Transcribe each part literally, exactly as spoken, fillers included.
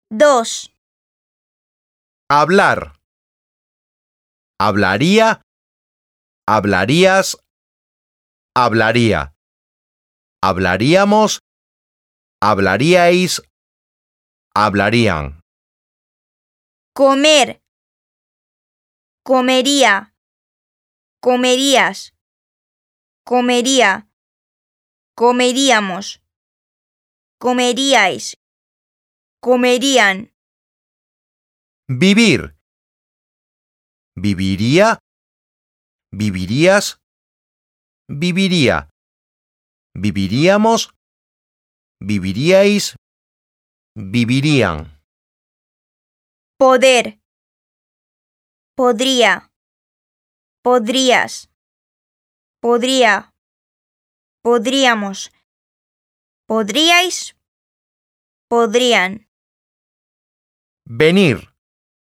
Dos. Hablar. Hablaría. Hablarías. Hablaría. Hablaríamos. Hablaríais. Hablarían. Comer. Comería. Comerías. Comería. Comeríamos. Comeríais. Comerían. Vivir. Viviría. Vivirías. Viviría. Viviríamos. Viviríais. Vivirían. Poder. Podría. Podrías. Podría. Podríamos. Podríais. Podrían. Venir.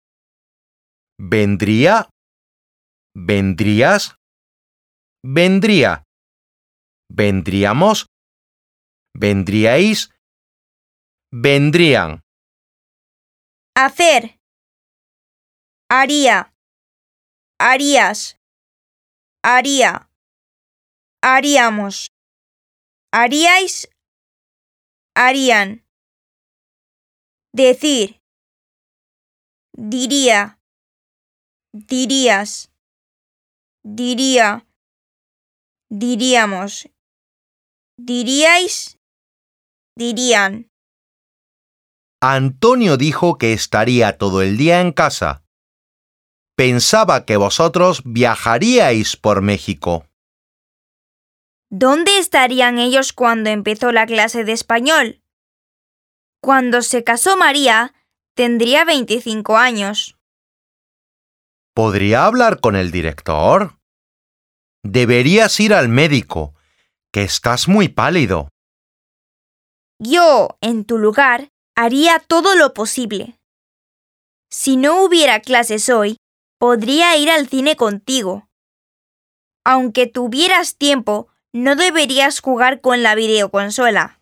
Vendría. Vendrías. Vendría. Vendríamos. Vendríais. Vendrían. Hacer. Haría. Harías. Haría. Haríamos. Haríais. Harían. Decir. Diría. Dirías. Diría. Diríamos. Diríais. Dirían. Antonio dijo que estaría todo el día en casa. Pensaba que vosotros viajaríais por México. ¿Dónde estarían ellos cuando empezó la clase de español? Cuando se casó María, tendría veinticinco años. ¿Podría hablar con el director? Deberías ir al médico, que estás muy pálido. Yo, en tu lugar, haría todo lo posible. Si no hubiera clases hoy, podría ir al cine contigo. Aunque tuvieras tiempo, no deberías jugar con la videoconsola.